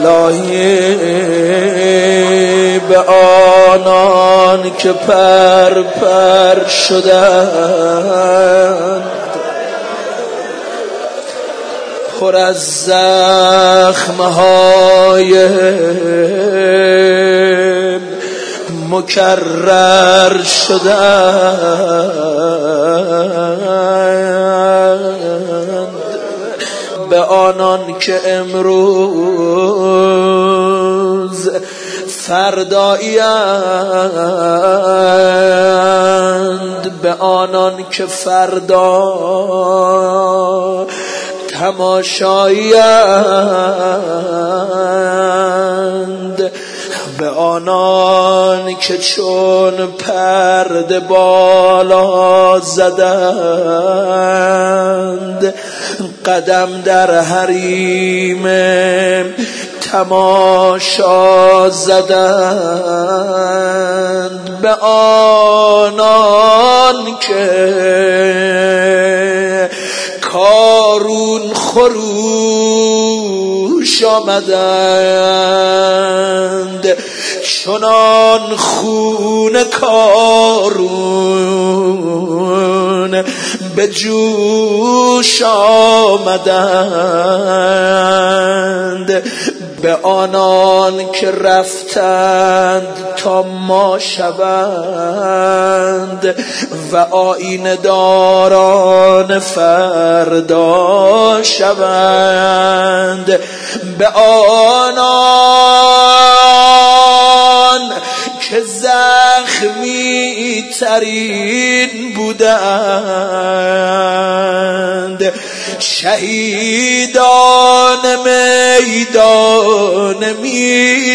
الهی به آنان که پر پر شدند، پر از زخمهای مکرر شدند، به آنان که امروز فردایی‌اند، به آنان که فردا تماشایی‌اند، به آنان که چون پرده بالا زدند، قدم در حریم تماشا زدند، به آنان که کارون خروش آمدند، چنان خون کارون به جوش آمدند، به آنان که رفتند تا ما شوند و آیین داران فردا شوند، به آنان که زخمی ترین بودند، شهیدان میدان مین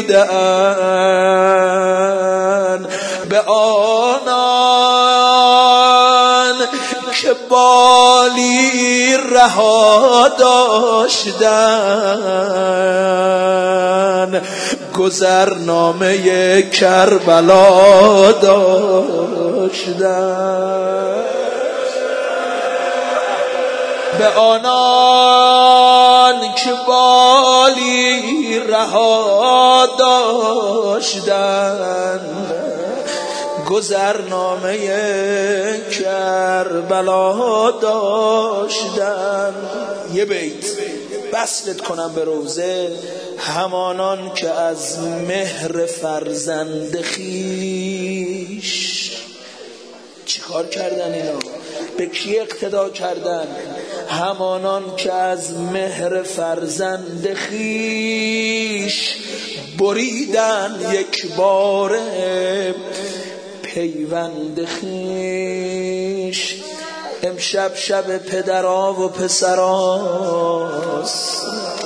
بودند، به آنان که بالی رها داشتند، گذرنامه کربلا داشتند، به آنان که بالی رها داشتند، گذرنامه کربلا داشتند. یه بیت وصلت کنم به روزه. همانان که از مهر فرزند خویش چی کار کردن؟ اینا به کی اقتدا کردن؟ همانان که از مهر فرزند خویش بریدن یک باره پیوند خویش. امشب شب پدرها و پسراست.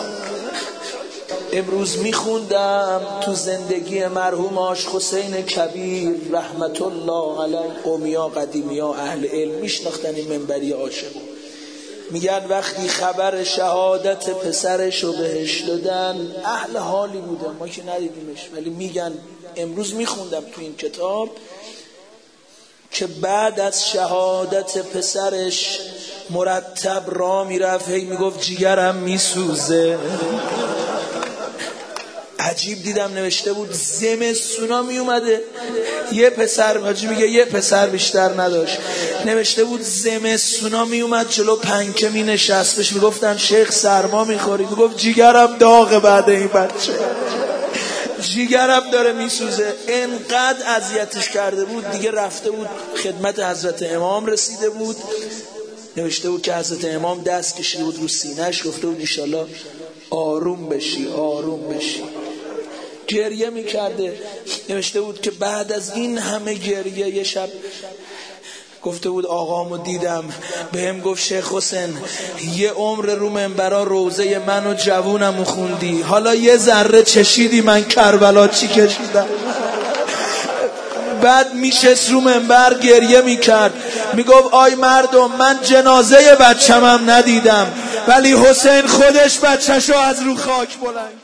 امروز میخوندم تو زندگی مرحوم آش حسین کبیر رحمت الله علیه. قومیا قدیمیا اهل علم میشناختن این منبری عاشقو. میگن وقتی خبر شهادت پسرشو بهش دادن اهل حالی بودن، ما که ندیدیمش، ولی میگن امروز میخوندم تو این کتاب که بعد از شهادت پسرش مرتب را میرفت هی میگفت جیگرم میسوزه. عجیب دیدم نوشته بود زمستونا می اومده، یه پسر حاجی میگه یه پسر بیشتر نداشت، نوشته بود زمستونا می اومد جلو پنکه می نشست، بهش میگفتن شیخ سرما میخوری، میگفت جیگرم داغه بعد این بچه، جیگرم داره میسوزه. انقدر اذیتش کرده بود دیگه رفته بود خدمت حضرت امام رسیده بود، نوشته بود که حضرت امام دست کشیده بود رو سینه‌اش، گفته بود انشالله آروم بشی آروم بشی. گریه میکرده. نوشته بود که بعد از این همه گریه یه شب گفته بود آقامو دیدم بهم گفت شیخ حسین یه عمر رو منبرا روزه من و جوونمو خوندی، حالا یه ذره چشیدی من کربلا چی کشیدم. بعد میشست رو منبر گریه میکرد، میگفت آی مردم من جنازه بچه‌مم ندیدم ولی حسین خودش بچه‌شو از رو خاک بلند